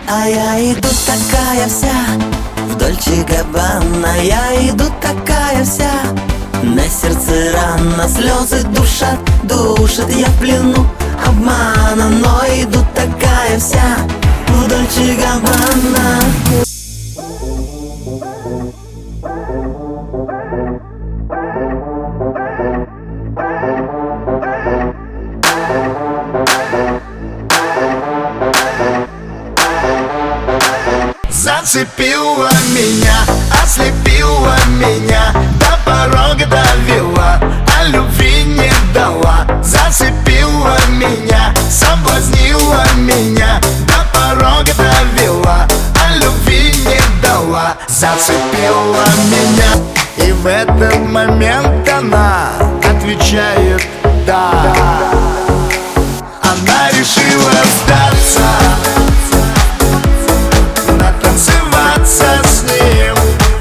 А я иду такая вся в Дольче Габбана. Я иду такая вся, на сердце рана, слезы душат, душат. Я в плену обмана, но иду такая вся в Дольче Габбана. Зацепила меня, ослепила меня, до порога довела, а любви не дала. Зацепила меня, соблазнила меня, до порога довела, а любви не дала. Зацепила меня, и в этот момент она отвечает «да». Она решила сдаться, танцеваться с ним,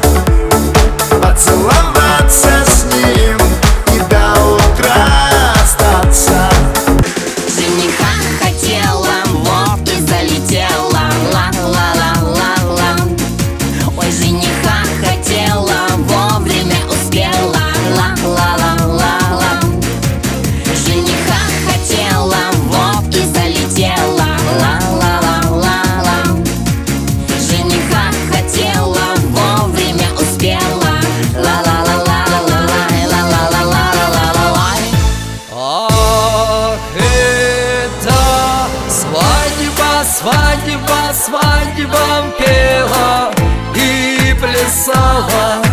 поцеловаться с ним и до утра остаться. Жениха хотела, вот и залетела, ла-ла-ла-ла-ла. Ой, жениха хотела, вовремя успела, ла-ла-ла-ла-ла. Жениха хотела, вот и залетела, ла-ла-ла-ла-ла. Жениха хотела, вовремя успела, ла-ла-ла-ла-ла-ла-ла-ла-ла-ла-ла. Ах, это свадьба, свадьба, свадьба пела и плясала.